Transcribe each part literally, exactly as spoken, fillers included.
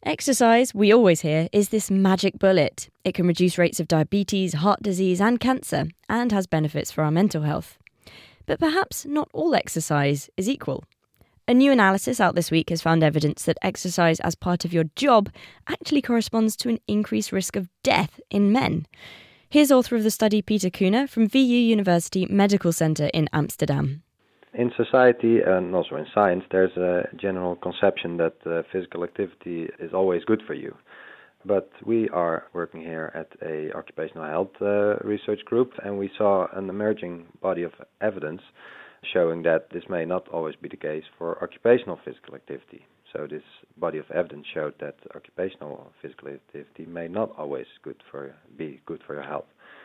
Exercise, we always hear, is this magic bullet. It can reduce rates of diabetes, heart disease and cancer, and has benefits for our mental health. But perhaps not all exercise is equal. A new analysis out this week has found evidence that exercise as part of your job actually corresponds to an increased risk of death in men. Here's author of the study Peter Kuhne from V U University Medical Center in Amsterdam. In society and also in science, there's a general conception that uh, physical activity is always good for you. But we are working here at a occupational health uh, research group, and we saw an emerging body of evidence showing that this may not always be the case for occupational physical activity. So this body of evidence showed that occupational physical activity may not always good for be good for your health.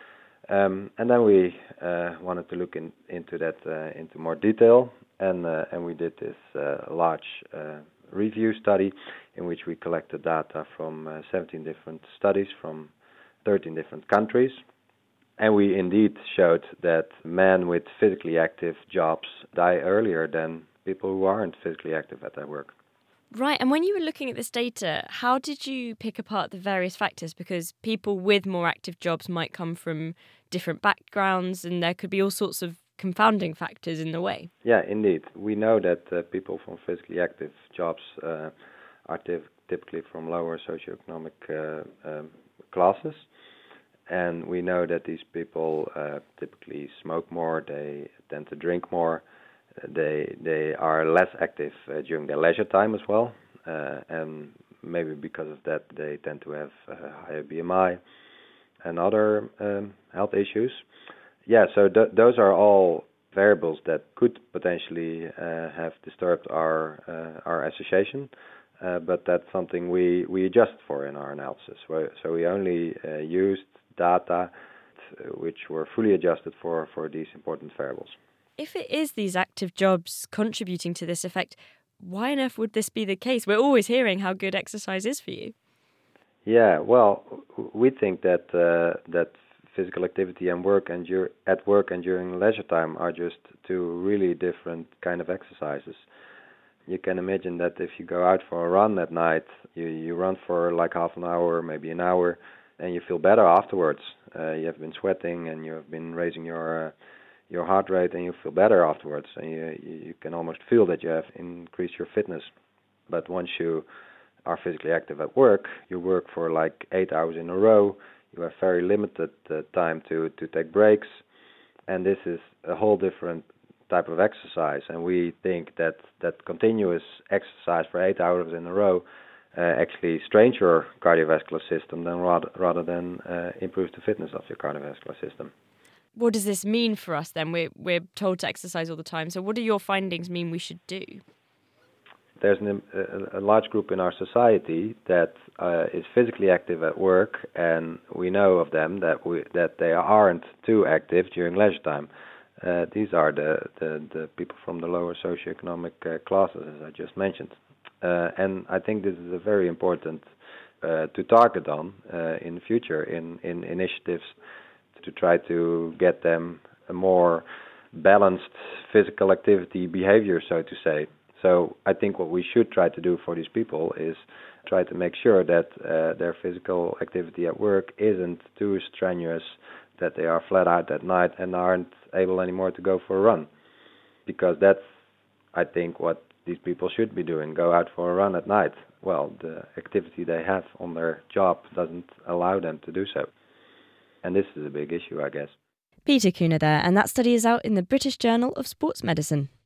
Um, and then we uh, wanted to look in, into that uh, into more detail, and uh, and we did this uh, large uh, review study in which we collected data from uh, seventeen different studies from thirteen different countries, and we indeed showed that men with physically active jobs die earlier than people who aren't physically active at their work. Right, and when you were looking at this data, how did you pick apart the various factors? Because people with more active jobs might come from different backgrounds and there could be all sorts of confounding factors in the way. Yeah, indeed. We know that uh, people from physically active jobs uh, are t- typically from lower socioeconomic uh, um, classes. And we know that these people uh, typically smoke more, they tend to drink more. They they are less active uh, during their leisure time as well, uh, and maybe because of that they tend to have uh, higher B M I and other um, health issues. Yeah, so th- those are all variables that could potentially uh, have disturbed our uh, our association, uh, but that's something we, we adjust for in our analysis. So we only uh, used data which were fully adjusted for, for these important variables. If it is these active jobs contributing to this effect, why on earth would this be the case? We're always hearing how good exercise is for you. Yeah, well, we think that uh, that physical activity and work and dur- at work and during leisure time are just two really different kind of exercises. You can imagine that if you go out for a run at night, you, you run for like half an hour, maybe an hour, and you feel better afterwards. Uh, you have been sweating and you have been raising your uh, your heart rate and you feel better afterwards, and you you can almost feel that you have increased your fitness. But once you are physically active at work, you work for like eight hours in a row, you have very limited uh, time to, to take breaks, and this is a whole different type of exercise, and we think that that continuous exercise for eight hours in a row uh, actually strains your cardiovascular system than rather, rather than uh, improves the fitness of your cardiovascular system. What does this mean for us then? We're, we're told to exercise all the time. So what do your findings mean we should do? There's an, a, a large group in our society that uh, is physically active at work, and we know of them that we, that they aren't too active during leisure time. Uh, these are the, the, the people from the lower socioeconomic uh, classes, as I just mentioned. Uh, and I think this is a very important uh, to target on uh, in the future in, in initiatives to try to get them a more balanced physical activity behavior, so to say. So I think what we should try to do for these people is try to make sure that uh, their physical activity at work isn't too strenuous, that they are flat out at night and aren't able anymore to go for a run. Because that's, I think, what these people should be doing, go out for a run at night. Well, the activity they have on their job doesn't allow them to do so. And this is a big issue, I guess. Peter Kuhne there, and that study is out in the British Journal of Sports Medicine.